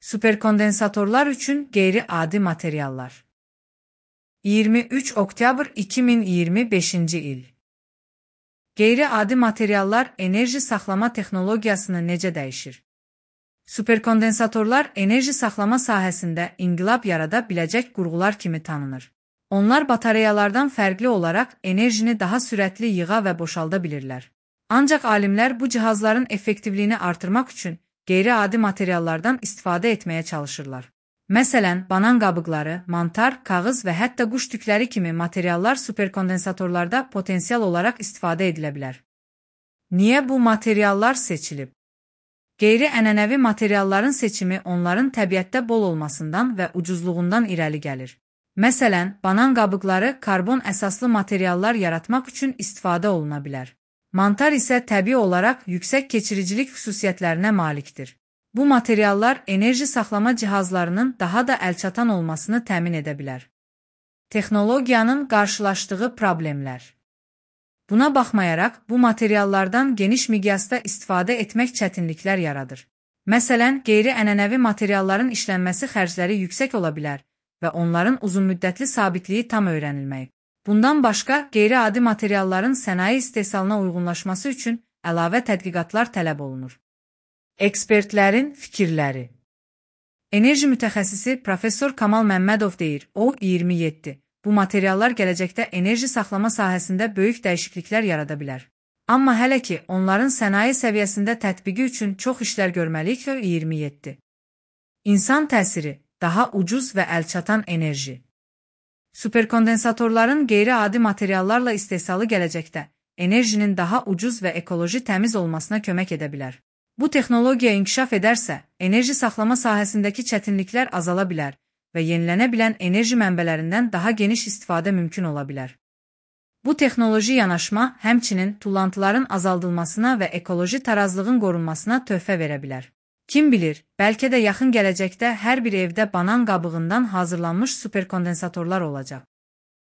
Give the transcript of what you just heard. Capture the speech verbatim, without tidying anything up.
Superkondensatorlar üçün qeyri-adi materiallar. iyirmi üç oktyabr iki min iyirmi beşinci il. Qeyri-adi materiallar enerji saxlama texnologiyasını necə dəyişir? Superkondensatorlar enerji saxlama sahəsində inqilab yarada biləcək qurğular kimi tanınır. Onlar batareyalardan fərqli olaraq enerjini daha sürətli yığa və boşalda bilirlər. Ancaq alimlər bu cihazların effektivliyini artırmaq üçün qeyri-adi materiallardan istifadə etməyə çalışırlar. Məsələn, banan qabıqları, mantar, kağız və hətta quş tükləri kimi materiallar superkondensatorlarda potensial olaraq istifadə edilə bilər. Niyə bu materiallar seçilib? Qeyri-ənənəvi materialların seçimi onların təbiətdə bol olmasından və ucuzluğundan irəli gəlir. Məsələn, banan qabıqları karbon əsaslı materiallar yaratmaq üçün istifadə oluna bilər. Mantar isə təbii olaraq yüksək keçiricilik xüsusiyyətlərinə malikdir. Bu materiallar enerji saxlama cihazlarının daha da əlçatan olmasını təmin edə bilər. Texnologiyanın qarşılaşdığı problemlər. Buna baxmayaraq, bu materiallardan geniş miqyasda istifadə etmək çətinliklər yaradır. Məsələn, qeyri-ənənəvi materialların işlənməsi xərcləri yüksək ola bilər və onların uzunmüddətli sabitliyi tam öyrənilməyib. Bundan başqa, qeyri-adi materialların sənaye istehsalına uyğunlaşması üçün əlavə tədqiqatlar tələb olunur. Ekspertlərin fikirləri. Enerji mütəxəssisi Professor Kamal Məmmədov deyir, o iyirmi yeddi. Bu materiallar gələcəkdə enerji saxlama sahəsində böyük dəyişikliklər yarada bilər. Amma hələ ki, onların sənaye səviyyəsində tətbiqi üçün çox işlər görməliyik ki, iyirmi yeddi. İnsan təsiri, daha ucuz və əlçatan enerji. Superkondensatorların qeyri-adi materiallarla istehsalı gələcəkdə enerjinin daha ucuz və ekoloji təmiz olmasına kömək edə bilər. Bu texnologiya inkişaf edərsə, enerji saxlama sahəsindəki çətinliklər azala bilər və yenilənə bilən enerji mənbələrindən daha geniş istifadə mümkün ola bilər. Bu texnoloji yanaşma həmçinin tullantıların azaldılmasına və ekoloji tarazlığın qorunmasına töhfə verə bilər. Kim bilir, bəlkə də yaxın gələcəkdə hər bir evdə banan qabığından hazırlanmış superkondensatorlar olacaq.